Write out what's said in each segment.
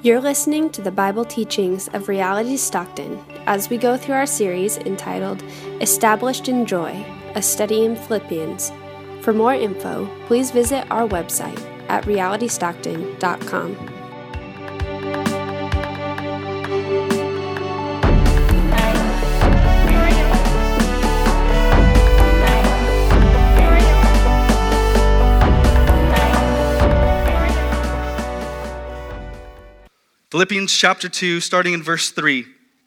You're listening to the Bible teachings of Reality Stockton as we go through our series entitled Established in Joy, a study in Philippians. For more info, please visit our website at realitystockton.com. Philippians chapter 2, starting in verse 3.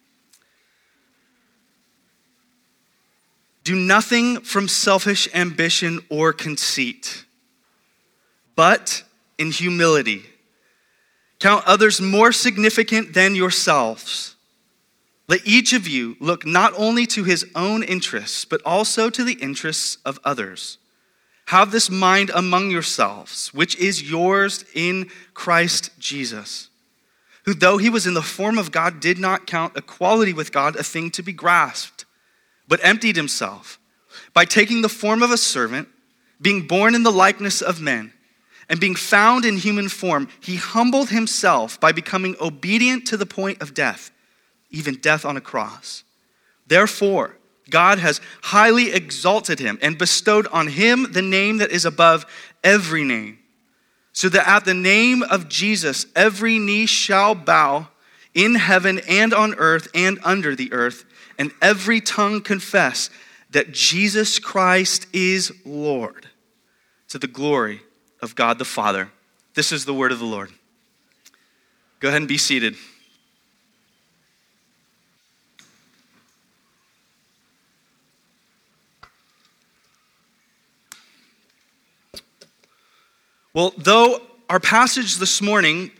Do nothing from selfish ambition or conceit, but in humility count others more significant than yourselves. Let each of you look not only to his own interests, but also to the interests of others. Have this mind among yourselves, which is yours in Christ Jesus, who though he was in the form of God, did not count equality with God a thing to be grasped, but emptied himself by taking the form of a servant, being born in the likeness of men, and being found in human form, he humbled himself by becoming obedient to the point of death, even death on a cross. Therefore, God has highly exalted him and bestowed on him the name that is above every name, so that at the name of Jesus, every knee shall bow in heaven and on earth and under the earth, and every tongue confess that Jesus Christ is Lord, to the glory of God the Father. This is the word of the Lord. Go ahead and be seated. Well, though our passage this morning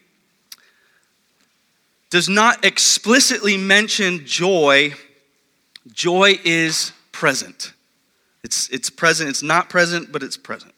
does not explicitly mention joy, joy is present. It's present. It's not present, but it's present.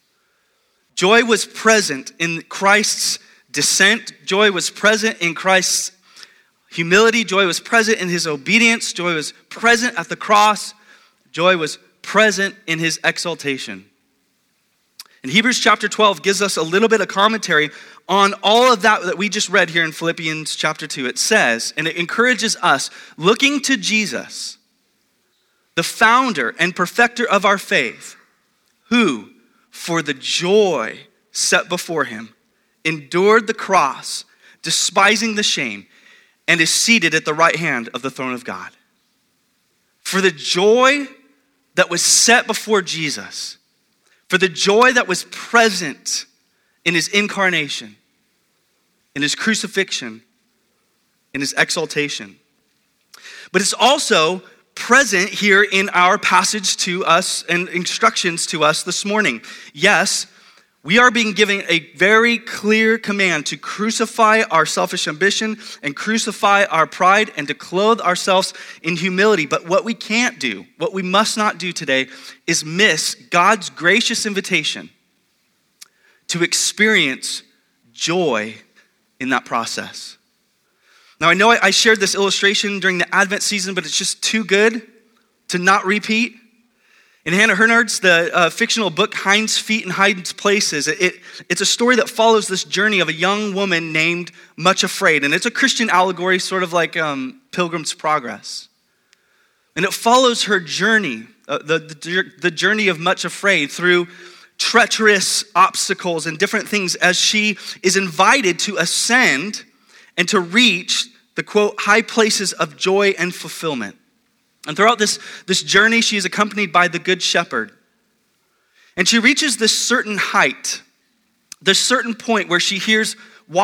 Joy was present in Christ's descent. Joy was present in Christ's humility. Joy was present in his obedience. Joy was present at the cross. Joy was present in his exaltation. And Hebrews chapter 12 gives us a little bit of commentary on all of that we just read here in Philippians chapter 2. It says, and it encourages us, looking to Jesus, the founder and perfecter of our faith, who, for the joy set before him, endured the cross, despising the shame, and is seated at the right hand of the throne of God. For the joy that was set before Jesus, for the joy that was present in his incarnation, in his crucifixion, in his exaltation. But it's also present here in our passage to us and instructions to us this morning. Yes, we are being given a very clear command to crucify our selfish ambition and crucify our pride and to clothe ourselves in humility. But what we can't do, what we must not do today, is miss God's gracious invitation to experience joy in that process. Now, I know I shared this illustration during the Advent season, but it's just too good to not repeat. In Hannah Hurnard's the fictional book, Hind's Feet and Hind's Places, it's a story that follows this journey of a young woman named Much Afraid. And it's a Christian allegory, sort of like Pilgrim's Progress. And it follows her journey, the journey of Much Afraid through treacherous obstacles and different things as she is invited to ascend and to reach the, quote, high places of joy and fulfillment. And throughout this journey, she is accompanied by the Good Shepherd. And she reaches this certain height, this certain point where she hears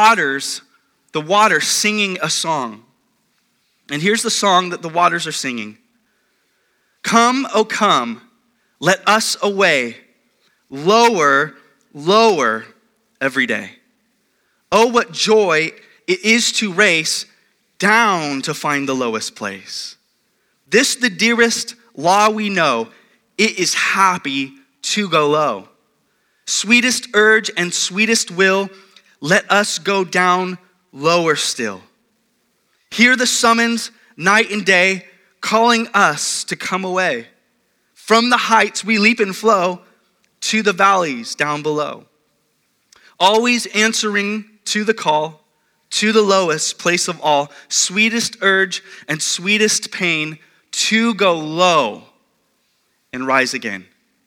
the water singing a song. And here's the song that the waters are singing. Come, O come, let us away, lower, lower every day. Oh, what joy it is to race down to find the lowest place. This the dearest law we know, it is happy to go low. Sweetest urge and sweetest will, let us go down lower still. Hear the summons night and day, calling us to come away. From the heights we leap and flow to the valleys down below. Always answering to the call, to the lowest place of all, sweetest urge and sweetest pain, to go low and rise again.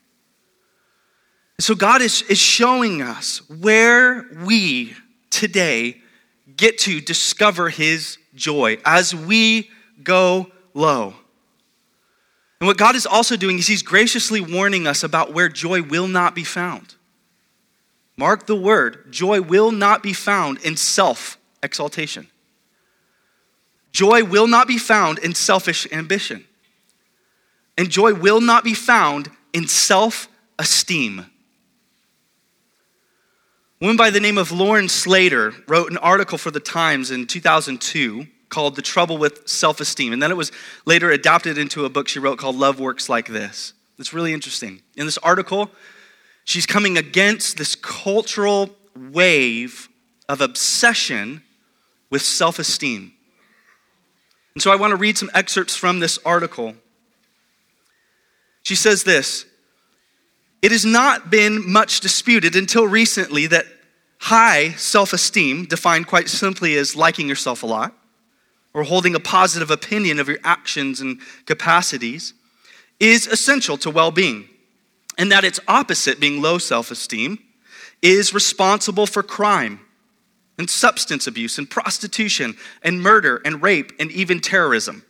So God is showing us where we today get to discover his joy as we go low. And what God is also doing is he's graciously warning us about where joy will not be found. Mark the word, joy will not be found in self-exaltation. Joy will not be found in selfish ambition. And joy will not be found in self-esteem. A woman by the name of Lauren Slater wrote an article for the Times in 2002 called The Trouble with Self-Esteem. And then it was later adapted into a book she wrote called Love Works Like This. It's really interesting. In this article, she's coming against this cultural wave of obsession with self-esteem. And so I want to read some excerpts from this article. She says this: "It has not been much disputed until recently that high self-esteem, defined quite simply as liking yourself a lot, or holding a positive opinion of your actions and capacities, is essential to well-being, and that its opposite, being low self-esteem, is responsible for crime and substance abuse and prostitution and murder and rape and even terrorism."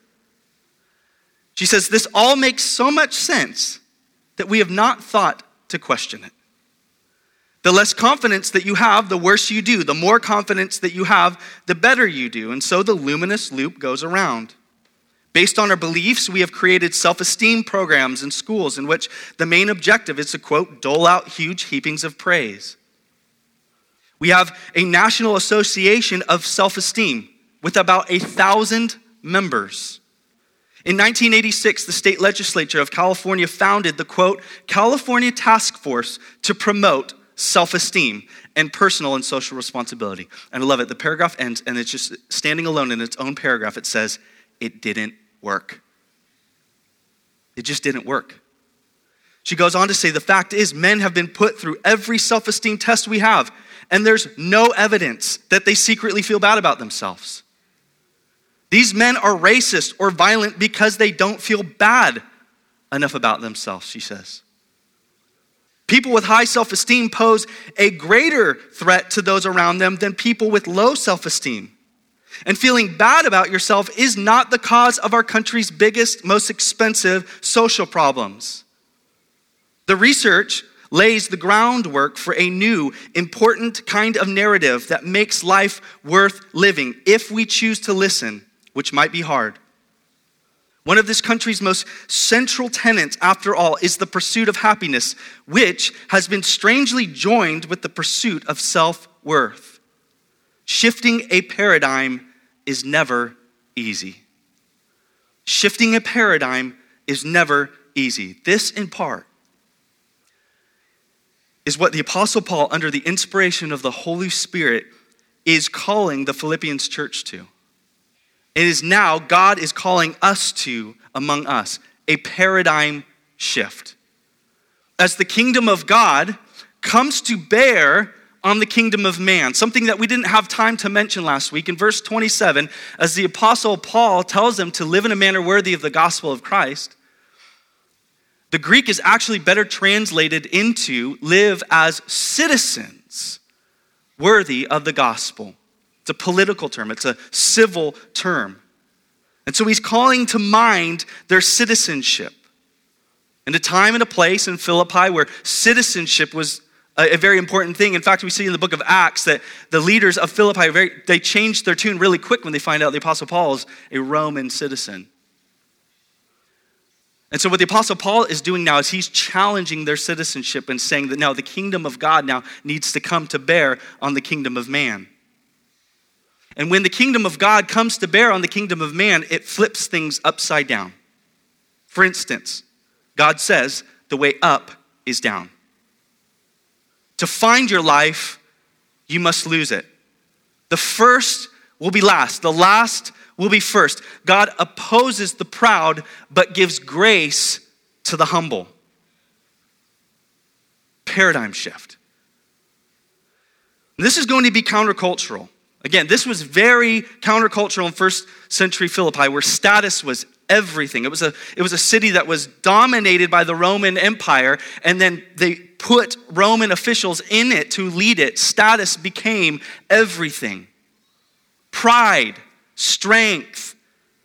She says, "This all makes so much sense that we have not thought to question it. The less confidence that you have, the worse you do. The more confidence that you have, the better you do. And so the luminous loop goes around. Based on our beliefs, we have created self-esteem programs in schools in which the main objective is to, quote, dole out huge heapings of praise. We have a National Association of Self-Esteem with about 1,000 members. In 1986, the state legislature of California founded the, quote, California Task Force to promote self-esteem and personal and social responsibility. And I love it. The paragraph ends, and it's just standing alone in its own paragraph. It says, it didn't work. It just didn't work. She goes on to say, the fact is, men have been put through every self-esteem test we have, and there's no evidence that they secretly feel bad about themselves. These men are racist or violent because they don't feel bad enough about themselves, she says. People with high self-esteem pose a greater threat to those around them than people with low self-esteem. And feeling bad about yourself is not the cause of our country's biggest, most expensive social problems. The research lays the groundwork for a new, important kind of narrative that makes life worth living if we choose to listen, which might be hard. One of this country's most central tenets, after all, is the pursuit of happiness, which has been strangely joined with the pursuit of self-worth. Shifting a paradigm is never easy. Shifting a paradigm is never easy. This, in part, is what the Apostle Paul, under the inspiration of the Holy Spirit, is calling the Philippians church to. It is now God is calling us to, among us, a paradigm shift. As the kingdom of God comes to bear on the kingdom of man, something that we didn't have time to mention last week. In verse 27, as the Apostle Paul tells them to live in a manner worthy of the gospel of Christ, the Greek is actually better translated into live as citizens worthy of the gospel. It's a political term. It's a civil term. And so he's calling to mind their citizenship. In a time and a place in Philippi where citizenship was a very important thing. In fact, we see in the book of Acts that the leaders of Philippi, they changed their tune really quick when they find out the Apostle Paul is a Roman citizen. And so what the Apostle Paul is doing now is he's challenging their citizenship and saying that now the kingdom of God now needs to come to bear on the kingdom of man. And when the kingdom of God comes to bear on the kingdom of man, it flips things upside down. For instance, God says the way up is down. To find your life, you must lose it. The first will be last. The last will be first. God opposes the proud, but gives grace to the humble. Paradigm shift. This is going to be countercultural. Again, this was very countercultural in first century Philippi, where status was everything. It was a city that was dominated by the Roman Empire, and then they put Roman officials in it to lead it. Status became everything. Pride, strength.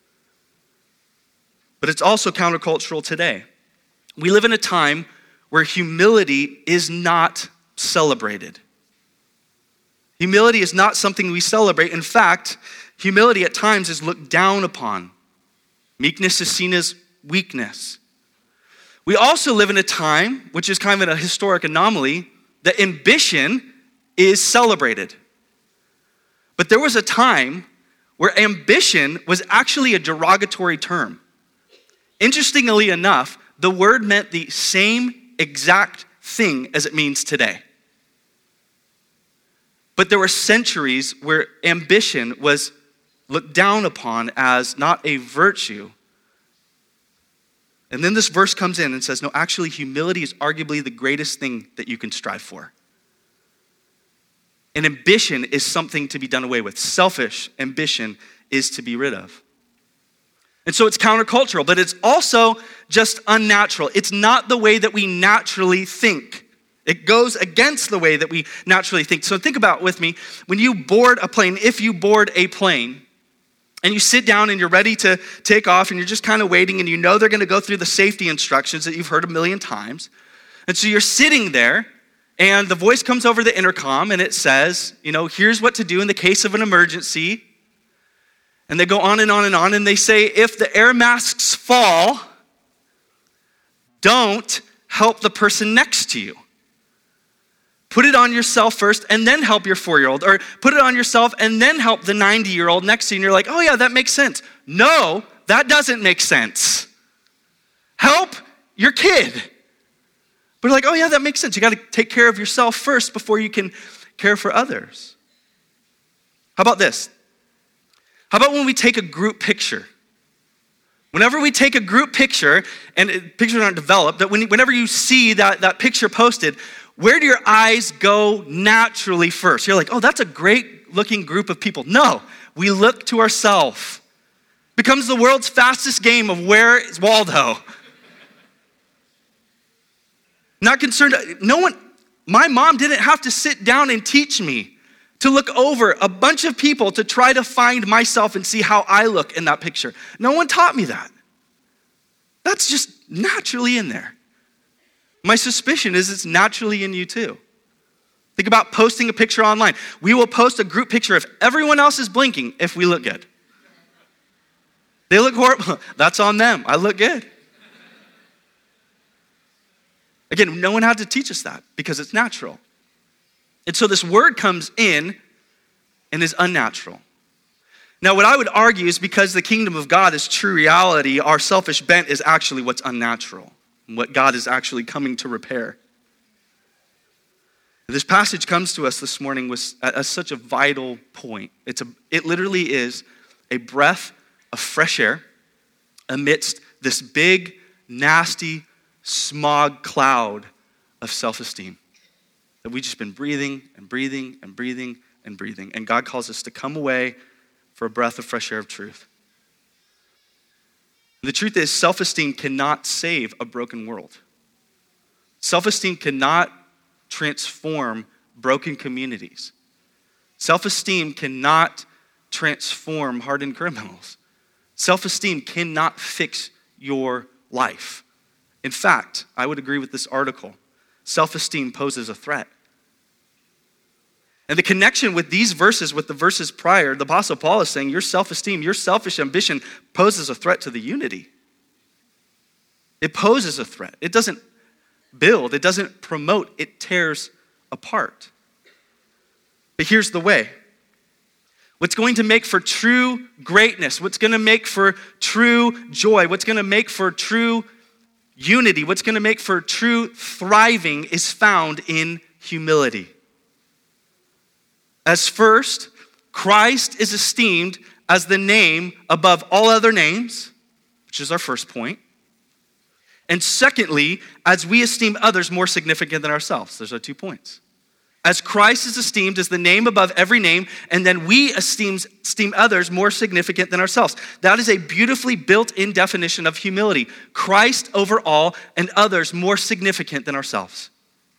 But it's also countercultural today. We live in a time where humility is not celebrated. Humility is not something we celebrate. In fact, humility at times is looked down upon. Meekness is seen as weakness. We also live in a time, which is kind of a historic anomaly, that ambition is celebrated. But there was a time where ambition was actually a derogatory term. Interestingly enough, the word meant the same exact thing as it means today. But there were centuries where ambition was looked down upon as not a virtue. And then this verse comes in and says, no, actually humility is arguably the greatest thing that you can strive for. And ambition is something to be done away with. Selfish ambition is to be rid of. And so it's countercultural, but it's also just unnatural. It's not the way that we naturally think. It goes against the way that we naturally think. So think about with me, when you board a plane, if you board a plane, and you sit down and you're ready to take off and you're just kind of waiting and you know they're going to go through the safety instructions that you've heard a million times. And so you're sitting there and the voice comes over the intercom and it says, here's what to do in the case of an emergency. And they go on and on and on and they say, if the air masks fall, don't help the person next to you. Put it on yourself first and then help your 4-year-old. Or put it on yourself and then help the 90-year-old next to you. And you're like, oh yeah, that makes sense. No, that doesn't make sense. Help your kid. But you're like, oh yeah, that makes sense. You got to take care of yourself first before you can care for others. How about this? How about when we take a group picture? Whenever we take a group picture, and pictures aren't developed, but whenever you see that picture posted, where do your eyes go naturally first? You're like, oh, that's a great looking group of people. No, we look to ourselves. Becomes the world's fastest game of where is Waldo. Not concerned, my mom didn't have to sit down and teach me to look over a bunch of people to try to find myself and see how I look in that picture. No one taught me that. That's just naturally in there. My suspicion is it's naturally in you too. Think about posting a picture online. We will post a group picture if everyone else is blinking if we look good. They look horrible. That's on them. I look good. Again, no one had to teach us that because it's natural. And so this word comes in and is unnatural. Now, what I would argue is because the kingdom of God is true reality, our selfish bent is actually what's unnatural. What God is actually coming to repair. This passage comes to us this morning with such a vital point. It literally is a breath of fresh air amidst this big, nasty smog cloud of self-esteem that we've just been breathing and breathing and breathing and breathing. And God calls us to come away for a breath of fresh air of truth. The truth is, self-esteem cannot save a broken world. Self-esteem cannot transform broken communities. Self-esteem cannot transform hardened criminals. Self-esteem cannot fix your life. In fact, I would agree with this article. Self-esteem poses a threat. And the connection with these verses, with the verses prior, the Apostle Paul is saying your self-esteem, your selfish ambition poses a threat to the unity. It poses a threat. It doesn't build, it doesn't promote, it tears apart. But here's the way. What's going to make for true greatness, what's going to make for true joy, what's going to make for true unity, what's going to make for true thriving is found in humility. As first, Christ is esteemed as the name above all other names, which is our first point. And secondly, as we esteem others more significant than ourselves. Those are 2 points. As Christ is esteemed as the name above every name, and then we esteem others more significant than ourselves. That is a beautifully built-in definition of humility. Christ over all and others more significant than ourselves.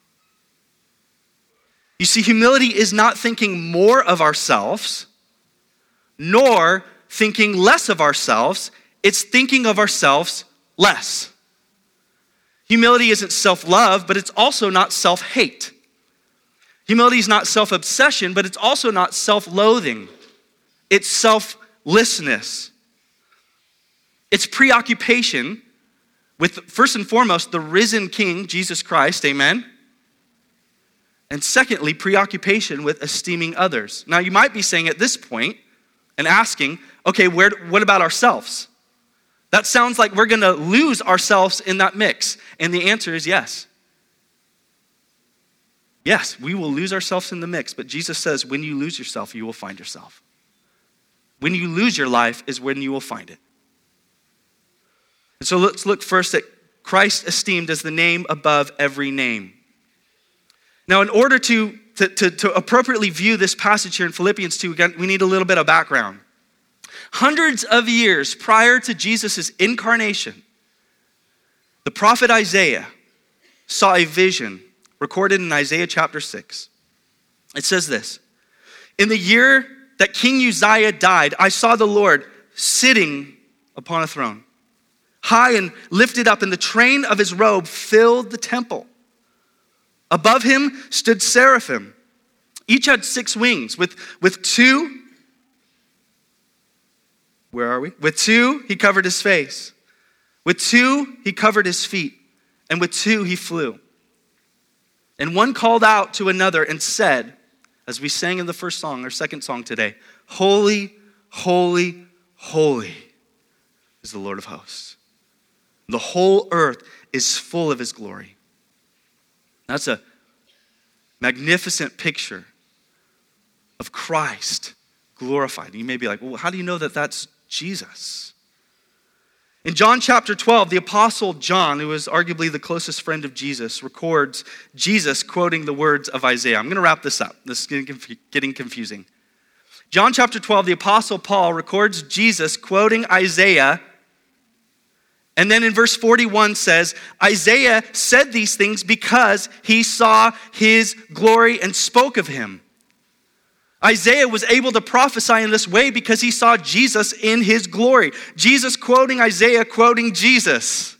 You see, humility is not thinking more of ourselves, nor thinking less of ourselves. It's thinking of ourselves less. Humility isn't self-love, but it's also not self-hate. Humility is not self-obsession, but it's also not self-loathing. It's selflessness. It's preoccupation with, first and foremost, the risen King, Jesus Christ, amen? And secondly, preoccupation with esteeming others. Now, you might be saying at this point and asking, okay, what about ourselves? That sounds like we're going to lose ourselves in that mix. And the answer is yes. Yes, we will lose ourselves in the mix, but Jesus says when you lose yourself, you will find yourself. When you lose your life is when you will find it. And so let's look first at Christ esteemed as the name above every name. Now, in order to appropriately view this passage here in Philippians 2, again, we need a little bit of background. Hundreds of years prior to Jesus' incarnation, the prophet Isaiah saw a vision recorded in Isaiah chapter 6. It says this: "In the year that King Uzziah died, I saw the Lord sitting upon a throne, high and lifted up, and the train of his robe filled the temple. Above him stood seraphim. Each had 6 wings. With two, where are we? With 2, he covered his face. With 2, he covered his feet. And with 2, he flew. And one called out to another and said," as we sang in the first song, our second song today, "Holy, holy, holy is the Lord of hosts. The whole earth is full of his glory." That's a magnificent picture of Christ glorified. You may be like, well, how do you know that that's Jesus? In John chapter 12, the apostle John, who is arguably the closest friend of Jesus, records Jesus quoting the words of Isaiah. I'm going to wrap this up. This is getting confusing. John chapter 12, the apostle Paul records Jesus quoting Isaiah. And then in verse 41 says, Isaiah said these things because he saw his glory and spoke of him. Isaiah was able to prophesy in this way because he saw Jesus in his glory. Jesus quoting Isaiah, quoting Jesus.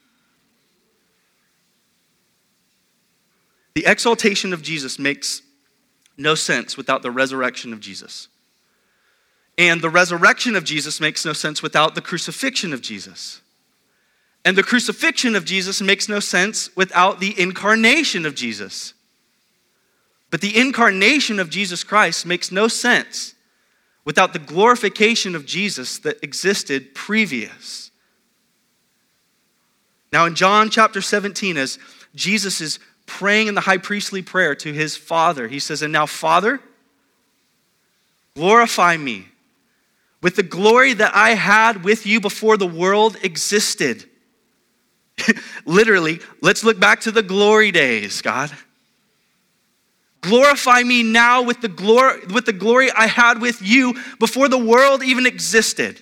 The exaltation of Jesus makes no sense without the resurrection of Jesus. And the resurrection of Jesus makes no sense without the crucifixion of Jesus. And the crucifixion of Jesus makes no sense without the incarnation of Jesus. But the incarnation of Jesus Christ makes no sense without the glorification of Jesus that existed previous. Now in John chapter 17, as Jesus is praying in the high priestly prayer to his Father, he says, "And now, Father, glorify me with the glory that I had with you before the world existed." Literally, let's look back to the glory days, God. Glorify me now with the glory I had with you before the world even existed.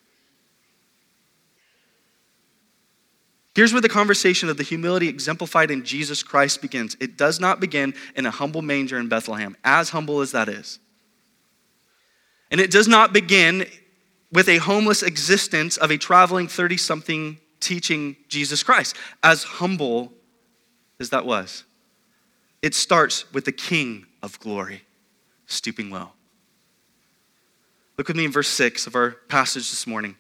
Here's where the conversation of the humility exemplified in Jesus Christ begins. It does not begin in a humble manger in Bethlehem, as humble as that is. And it does not begin with a homeless existence of a traveling 30-something teaching Jesus Christ, as humble as that was. It starts with the King of glory stooping low. Look with me in verse 6 of our passage this morning.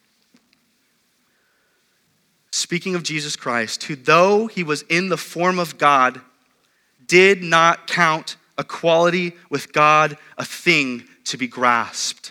Speaking of Jesus Christ, who though he was in the form of God, did not count equality with God a thing to be grasped.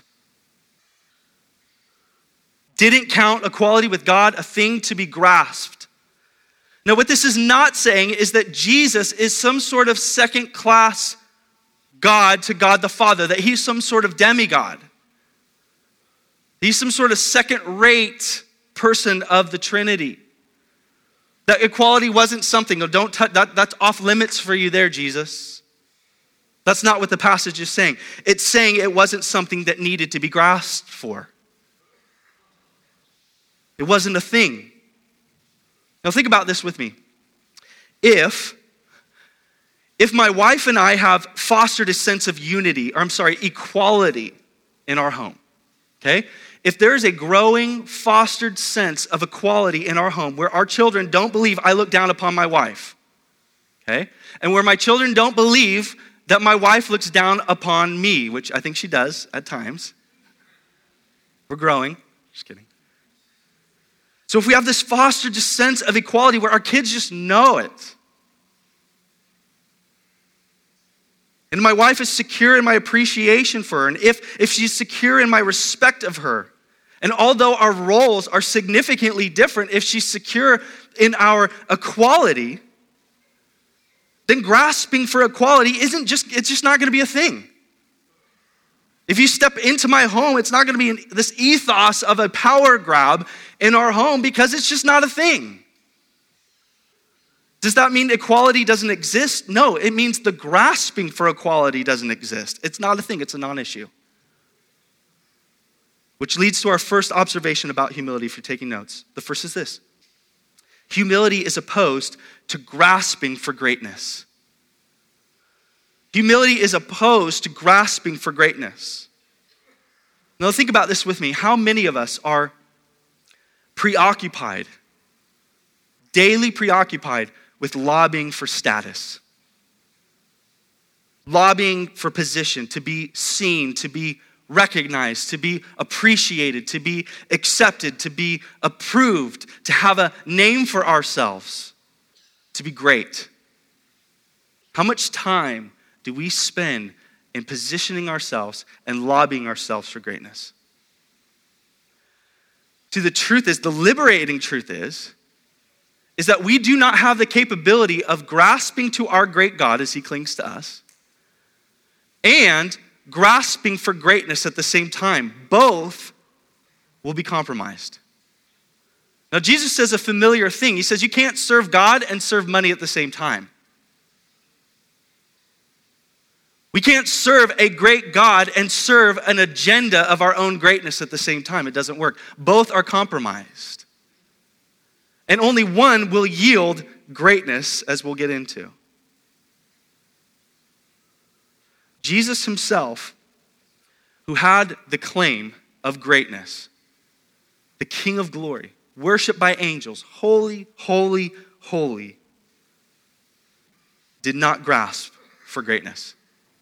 Didn't count equality with God a thing to be grasped. Now, what this is not saying is that Jesus is some sort of second-class God to God the Father, that he's some sort of demigod. He's some sort of second-rate person of the Trinity. That equality wasn't something, that's off limits for you there, Jesus. That's not what the passage is saying. It's saying it wasn't something that needed to be grasped for. It wasn't a thing. Now think about this with me. If my wife and I have fostered a sense of equality in our home, okay? If there's a growing, fostered sense of equality in our home where our children don't believe I look down upon my wife, okay? And where my children don't believe that my wife looks down upon me, which I think she does at times. We're growing. Just kidding. So if we have this fostered sense of equality where our kids just know it, and my wife is secure in my appreciation for her, and if she's secure in my respect of her, and although our roles are significantly different, if she's secure in our equality, then grasping for equality it's just not going to be a thing. If you step into my home, it's not going to be this ethos of a power grab in our home because it's just not a thing. Does that mean equality doesn't exist? No, it means the grasping for equality doesn't exist. It's not a thing, it's a non-issue. Which leads to our first observation about humility if you're taking notes. The first is this. Humility is opposed to grasping for greatness. Humility is opposed to grasping for greatness. Now think about this with me. How many of us are preoccupied, daily preoccupied with lobbying for status? Lobbying for position, to be seen, to be recognized, to be appreciated, to be accepted, to be approved, to have a name for ourselves, to be great. How much time do we spend in positioning ourselves and lobbying ourselves for greatness? See, the liberating truth is that we do not have the capability of grasping to our great God as he clings to us and grasping for greatness at the same time. Both will be compromised. Now, Jesus says a familiar thing. He says you can't serve God and serve money at the same time. We can't serve a great God and serve an agenda of our own greatness at the same time. It doesn't work. Both are compromised. And only one will yield greatness, as we'll get into. Jesus himself, who had the claim of greatness, the King of glory, worshiped by angels, holy, holy, holy, did not grasp for greatness.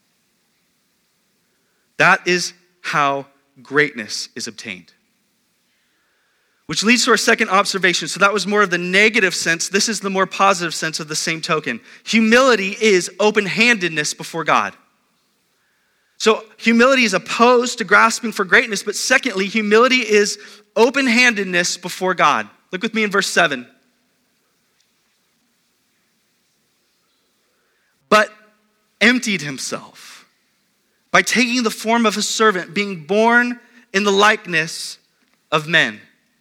That is how greatness is obtained. Which leads to our second observation. So that was more of the negative sense. This is the more positive sense of the same token. Humility is open-handedness before God. So humility is opposed to grasping for greatness, but secondly, humility is open-handedness before God. Look with me in verse 7. But emptied himself by taking the form of a servant, being born in the likeness of men.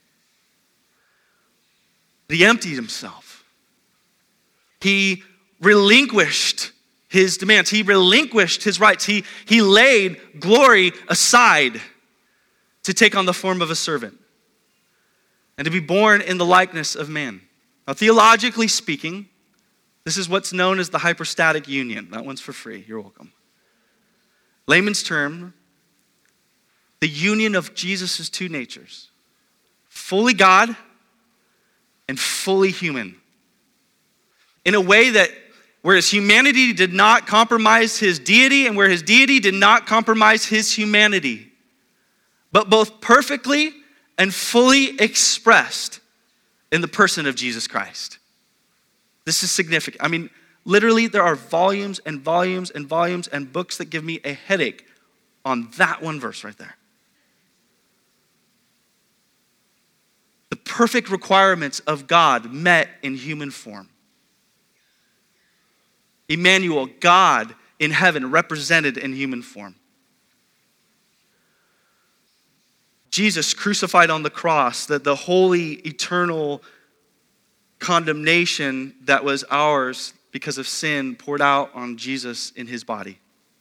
He emptied himself. He relinquished his demands. He relinquished his rights. He laid glory aside to take on the form of a servant and to be born in the likeness of man. Now, theologically speaking, this is what's known as the hypostatic union. That one's for free. You're welcome. Layman's term, the union of Jesus' two natures, fully God and fully human. In a way that where his humanity did not compromise his deity and where his deity did not compromise his humanity, but both perfectly and fully expressed in the person of Jesus Christ. This is significant. I mean, literally there are volumes and volumes and volumes and books that give me a headache on that one verse right there. The perfect requirements of God met in human form. Emmanuel, God in heaven, represented in human form. Jesus crucified on the cross, the holy, eternal condemnation that was ours because of sin poured out on Jesus in his body.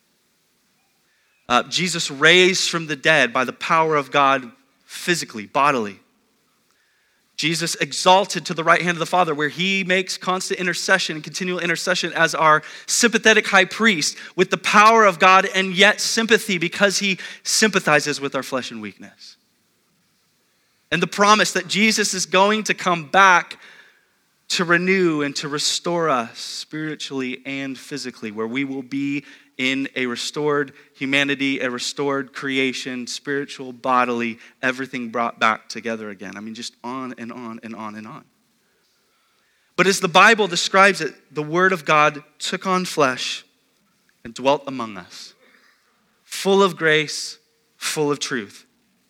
Jesus raised from the dead by the power of God physically, bodily. Jesus exalted to the right hand of the Father, where he makes constant intercession and continual intercession as our sympathetic high priest with the power of God and yet sympathy because he sympathizes with our flesh and weakness. And the promise that Jesus is going to come back to renew and to restore us spiritually and physically, where we will be in a restored humanity, a restored creation, spiritual, bodily, everything brought back together again. I mean, just on and on and on and on. But as the Bible describes it, the Word of God took on flesh and dwelt among us, full of grace, full of truth.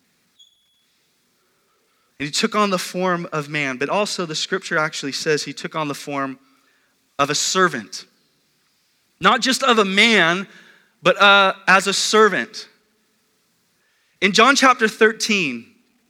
And he took on the form of man, but also the scripture actually says he took on the form of a servant. Not just of a man, but as a servant. In John chapter 13,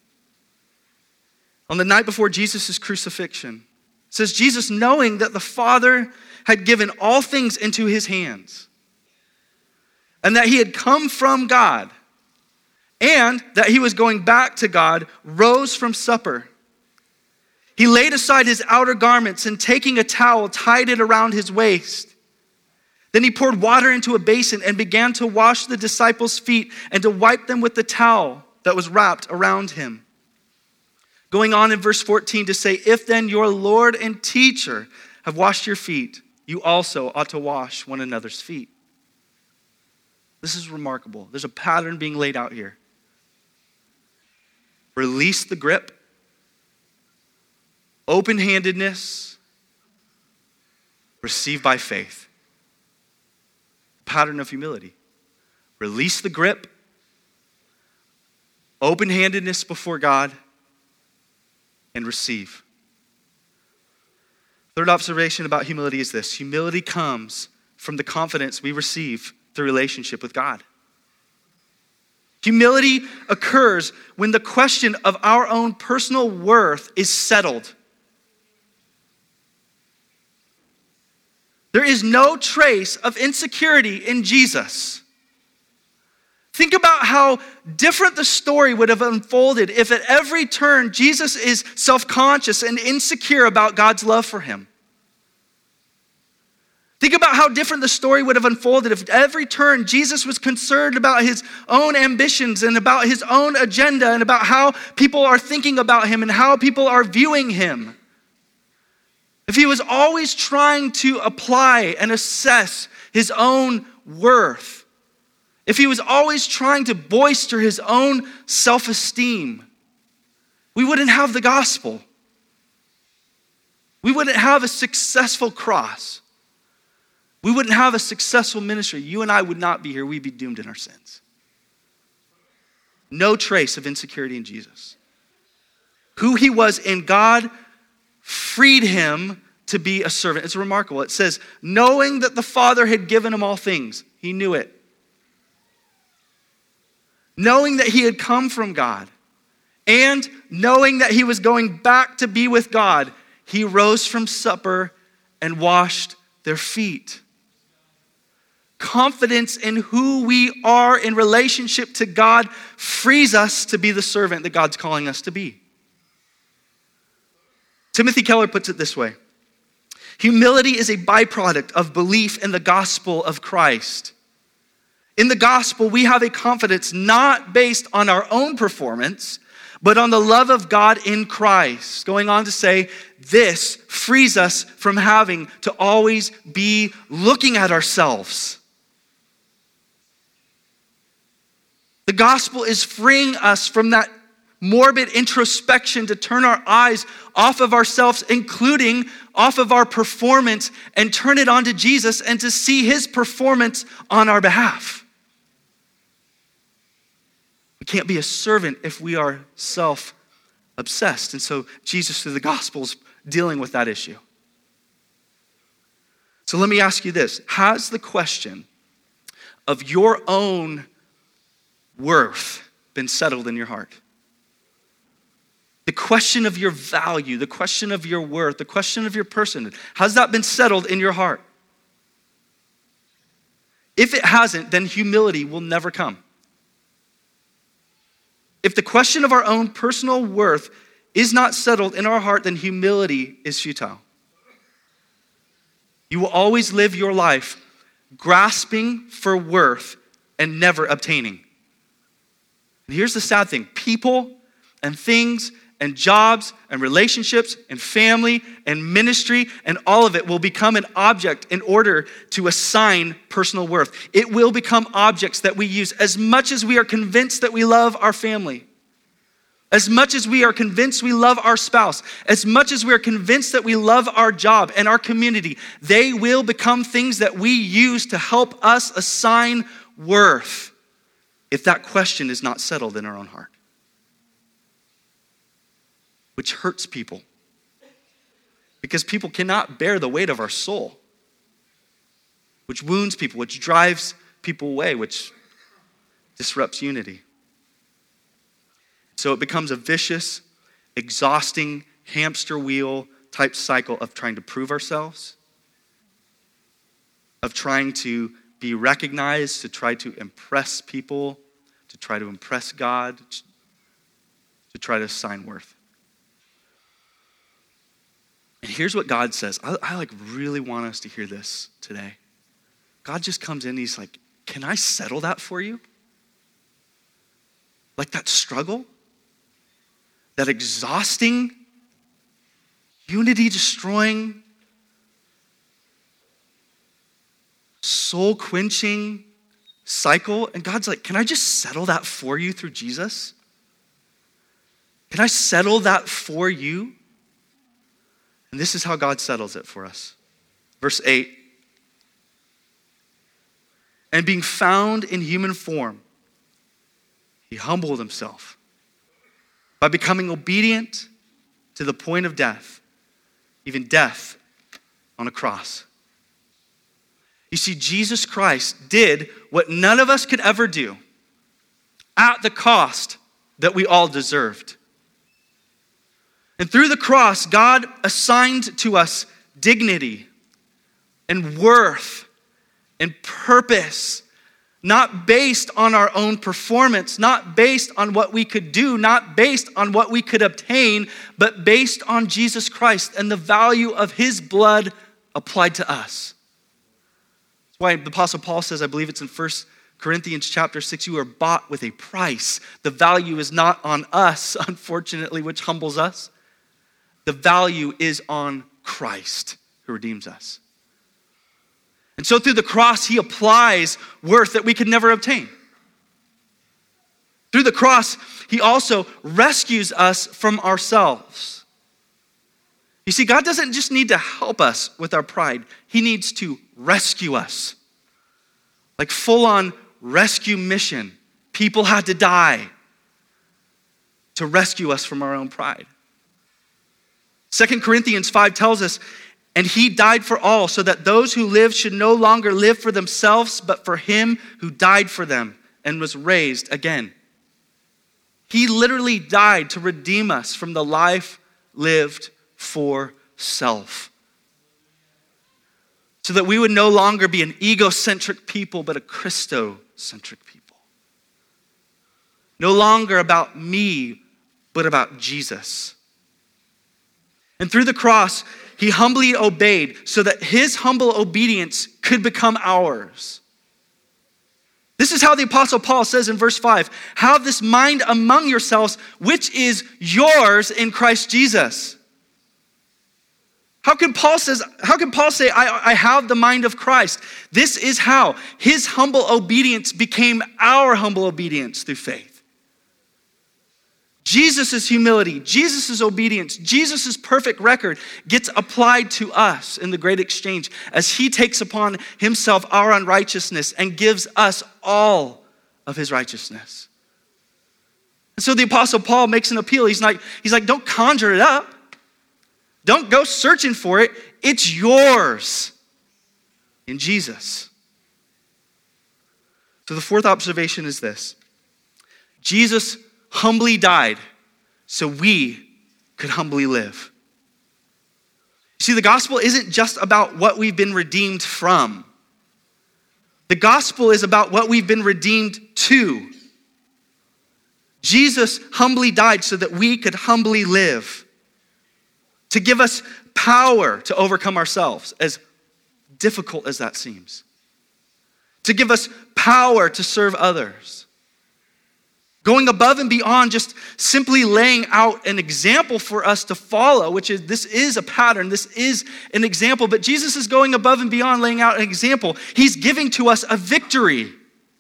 on the night before Jesus' crucifixion, it says, Jesus, knowing that the Father had given all things into his hands, and that he had come from God, and that he was going back to God, rose from supper. He laid aside his outer garments and taking a towel, tied it around his waist. Then he poured water into a basin and began to wash the disciples' feet and to wipe them with the towel that was wrapped around him. Going on in verse 14 to say, if then your Lord and teacher have washed your feet, you also ought to wash one another's feet. This is remarkable. There's a pattern being laid out here. Release the grip, open-handedness, receive by faith. Pattern of humility. Release the grip, open-handedness before God, and receive. Third observation about humility is this. Humility comes from the confidence we receive through relationship with God. Humility occurs when the question of our own personal worth is settled. There is no trace of insecurity in Jesus. Think about how different the story would have unfolded if at every turn Jesus is self-conscious and insecure about God's love for him. Think about how different the story would have unfolded if at every turn Jesus was concerned about his own ambitions and about his own agenda and about how people are thinking about him and how people are viewing him. If he was always trying to apply and assess his own worth, if he was always trying to bolster his own self-esteem, we wouldn't have the gospel. We wouldn't have a successful cross. We wouldn't have a successful ministry. You and I would not be here. We'd be doomed in our sins. No trace of insecurity in Jesus. Who he was in God freed him to be a servant. It's remarkable. It says, knowing that the Father had given him all things. He knew it. Knowing that he had come from God. And knowing that he was going back to be with God, he rose from supper and washed their feet. Confidence in who we are in relationship to God frees us to be the servant that God's calling us to be. Timothy Keller puts it this way. Humility is a byproduct of belief in the gospel of Christ. In the gospel, we have a confidence not based on our own performance, but on the love of God in Christ. Going on to say, this frees us from having to always be looking at ourselves. The gospel is freeing us from that morbid introspection to turn our eyes off of ourselves, including off of our performance, and turn it onto Jesus and to see his performance on our behalf. We can't be a servant if we are self-obsessed. And so Jesus through the gospel is dealing with that issue. So let me ask you this. Has the question of your own worth been settled in your heart? The question of your value, the question of your worth, the question of your personhood, has that been settled in your heart? If it hasn't, then humility will never come. If the question of our own personal worth is not settled in our heart, then humility is futile. You will always live your life grasping for worth and never obtaining. And here's the sad thing. People and things and jobs and relationships and family and ministry and all of it will become an object in order to assign personal worth. It will become objects that we use as much as we are convinced that we love our family, as much as we are convinced we love our spouse, as much as we are convinced that we love our job and our community. They will become things that we use to help us assign worth if that question is not settled in our own heart. Which hurts people. Because people cannot bear the weight of our soul. Which wounds people, which drives people away, which disrupts unity. So it becomes a vicious, exhausting, hamster wheel type cycle of trying to prove ourselves, of trying to be recognized, to try to impress people, to try to impress God, to try to assign worth. And here's what God says. I really want us to hear this today. God just comes in and he's like, can I settle that for you? Like that struggle, that exhausting, unity-destroying, soul-quenching cycle. And God's like, can I just settle that for you through Jesus? Can I settle that for you? And this is how God settles it for us. Verse 8. And being found in human form, he humbled himself by becoming obedient to the point of death, even death on a cross. You see, Jesus Christ did what none of us could ever do at the cost that we all deserved. And through the cross, God assigned to us dignity and worth and purpose, not based on our own performance, not based on what we could do, not based on what we could obtain, but based on Jesus Christ and the value of his blood applied to us. That's why the Apostle Paul says, I believe it's in 1 Corinthians chapter 6, you are bought with a price. The value is not on us, unfortunately, which humbles us. The value is on Christ who redeems us. And so through the cross, he applies worth that we could never obtain. Through the cross, he also rescues us from ourselves. You see, God doesn't just need to help us with our pride. He needs to rescue us. Like full-on rescue mission. People had to die to rescue us from our own pride. 2 Corinthians 5 tells us, and he died for all, so that those who live should no longer live for themselves, but for him who died for them and was raised again. He literally died to redeem us from the life lived for self. So that we would no longer be an egocentric people, but a Christocentric people. No longer about me, but about Jesus. And through the cross, he humbly obeyed so that his humble obedience could become ours. This is how the Apostle Paul says in verse 5, have this mind among yourselves, which is yours in Christ Jesus. How can Paul say, I have the mind of Christ? This is how his humble obedience became our humble obedience through faith. Jesus' humility, Jesus' obedience, Jesus' perfect record gets applied to us in the great exchange as he takes upon himself our unrighteousness and gives us all of his righteousness. And so the Apostle Paul makes an appeal. He's like, don't conjure it up. Don't go searching for it. It's yours in Jesus. So the fourth observation is this. Jesus humbly died so we could humbly live. See, the gospel isn't just about what we've been redeemed from. The gospel is about what we've been redeemed to. Jesus humbly died so that we could humbly live, to give us power to overcome ourselves, as difficult as that seems, to give us power to serve others, going above and beyond just simply laying out an example for us to follow, which is, this is a pattern, this is an example, but Jesus is going above and beyond laying out an example. He's giving to us a victory.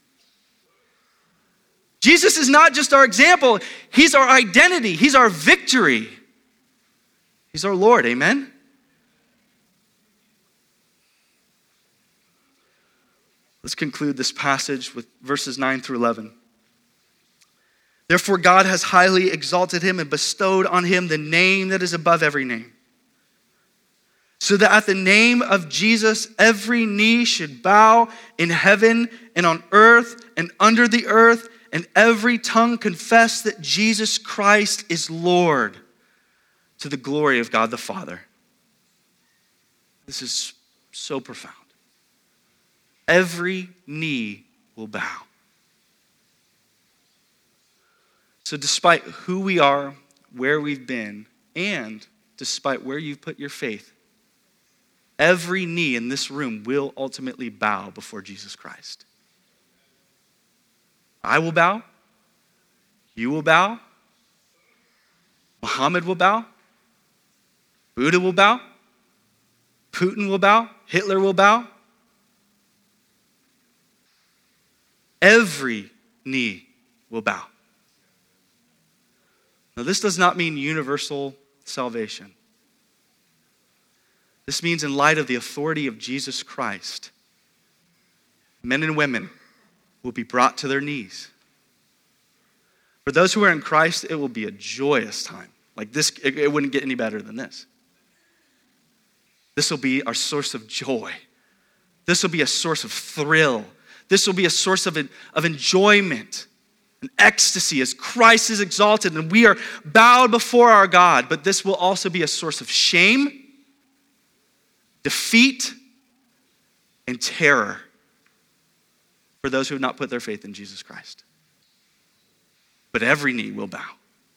Jesus is not just our example, he's our identity, he's our victory. He's our Lord, amen? Let's conclude this passage with verses 9 through 11. Therefore, God has highly exalted him and bestowed on him the name that is above every name, so that at the name of Jesus, every knee should bow in heaven and on earth and under the earth, and every tongue confess that Jesus Christ is Lord, to the glory of God the Father. This is so profound. Every knee will bow. So despite who we are, where we've been, and despite where you've put your faith, every knee in this room will ultimately bow before Jesus Christ. I will bow. You will bow. Muhammad will bow. Buddha will bow. Putin will bow. Hitler will bow. Every knee will bow. Now, this does not mean universal salvation. This means in light of the authority of Jesus Christ, men and women will be brought to their knees. For those who are in Christ, it will be a joyous time. Like this, it wouldn't get any better than this. This will be our source of joy. This will be a source of thrill. This will be a source of enjoyment and ecstasy as Christ is exalted and we are bowed before our God. But this will also be a source of shame, defeat, and terror for those who have not put their faith in Jesus Christ. But every knee will bow.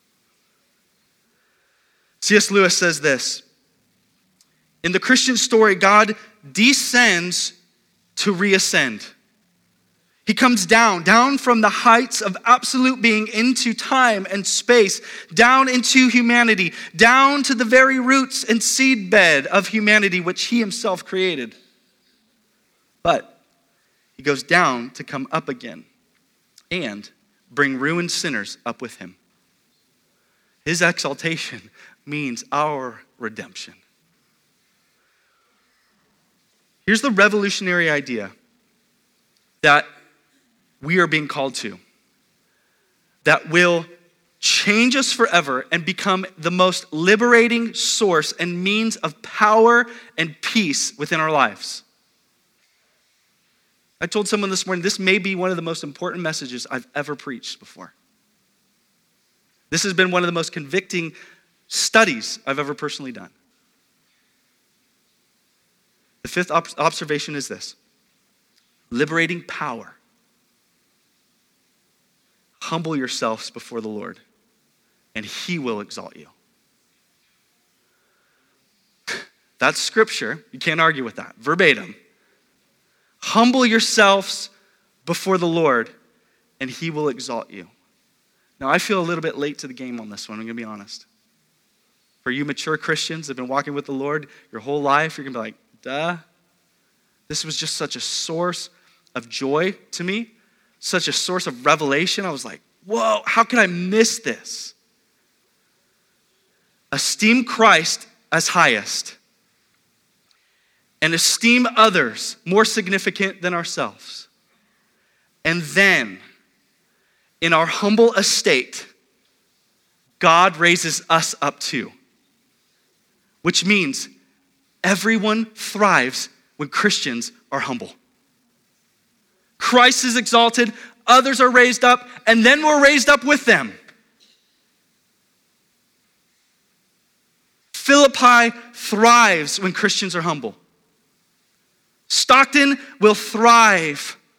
C.S. Lewis says this: in the Christian story, God descends to reascend. He comes down from the heights of absolute being into time and space, down into humanity, down to the very roots and seedbed of humanity which he himself created. But he goes down to come up again and bring ruined sinners up with him. His exaltation means our redemption. Here's the revolutionary idea that we are being called to, that will change us forever and become the most liberating source and means of power and peace within our lives. I told someone this morning, this may be one of the most important messages I've ever preached before. This has been one of the most convicting studies I've ever personally done. The fifth observation is this: liberating power. Humble yourselves before the Lord, and he will exalt you. That's scripture. You can't argue with that. Verbatim. Humble yourselves before the Lord, and he will exalt you. Now, I feel a little bit late to the game on this one, I'm going to be honest. For you mature Christians that have been walking with the Lord your whole life, you're going to be like, duh. This was just such a source of joy to me, such a source of revelation. I was like, whoa, how could I miss this? Esteem Christ as highest, and esteem others more significant than ourselves. And then, in our humble estate, God raises us up too. Which means everyone thrives when Christians are humble. Christ is exalted, others are raised up, and then we're raised up with them. Philippi thrives when Christians are humble. Stockton will thrive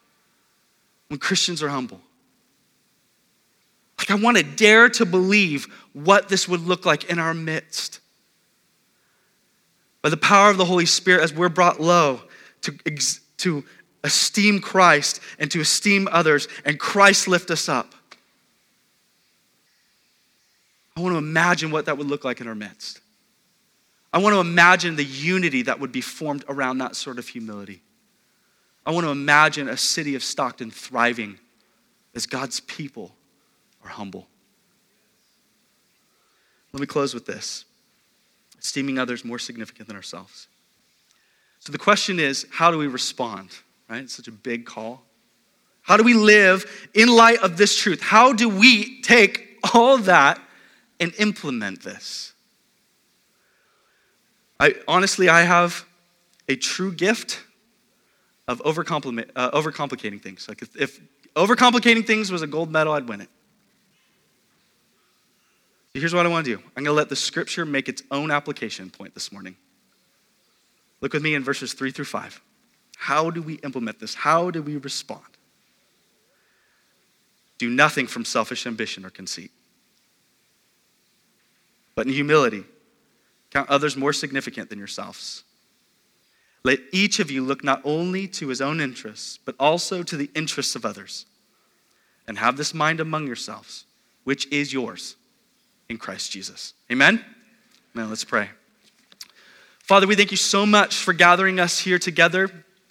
when Christians are humble. Like, I want to dare to believe what this would look like in our midst. By the power of the Holy Spirit, as we're brought low to esteem Christ and to esteem others, and Christ lift us up. I want to imagine what that would look like in our midst. I want to imagine the unity that would be formed around that sort of humility. I want to imagine a city of Stockton thriving as God's people are humble. Let me close with this. Esteeming others more significant than ourselves. So the question is, how do we respond? Right? It's such a big call. How do we live in light of this truth? How do we take all that and implement this? I have a true gift of overcomplicating things. Like if overcomplicating things was a gold medal, I'd win it. So here's what I want to do. I'm going to let the scripture make its own application point this morning. Look with me in verses 3-5. How do we implement this? How do we respond? Do nothing from selfish ambition or conceit, but in humility, count others more significant than yourselves. Let each of you look not only to his own interests, but also to the interests of others. And have this mind among yourselves, which is yours in Christ Jesus. Amen? Amen. Let's pray. Father, we thank you so much for gathering us here together.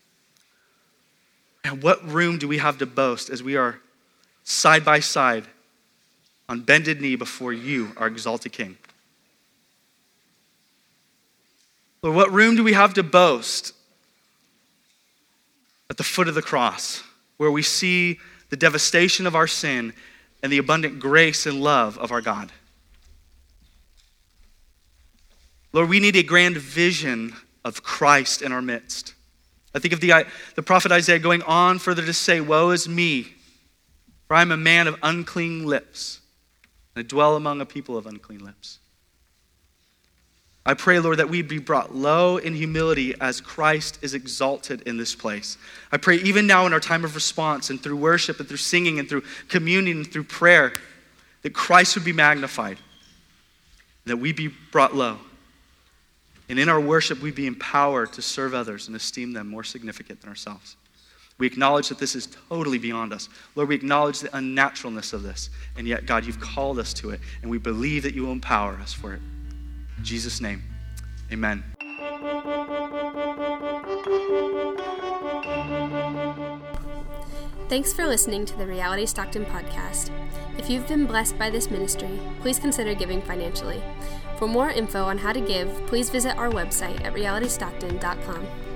And what room do we have to boast as we are side by side on bended knee before you, our exalted King? Lord, what room do we have to boast at the foot of the cross, where we see the devastation of our sin and the abundant grace and love of our God? Lord, we need a grand vision of Christ in our midst. I think of the prophet Isaiah going on further to say, woe is me, for I am a man of unclean lips, and I dwell among a people of unclean lips. I pray, Lord, that we be brought low in humility as Christ is exalted in this place. I pray even now in our time of response and through worship and through singing and through communion and through prayer, that Christ would be magnified, that we be brought low. And in our worship, we be empowered to serve others and esteem them more significant than ourselves. We acknowledge that this is totally beyond us. Lord, we acknowledge the unnaturalness of this. And yet, God, you've called us to it. And we believe that you will empower us for it. In Jesus' name, amen. Thanks for listening to the Reality Stockton podcast. If you've been blessed by this ministry, please consider giving financially. For more info on how to give, please visit our website at realitystockton.com.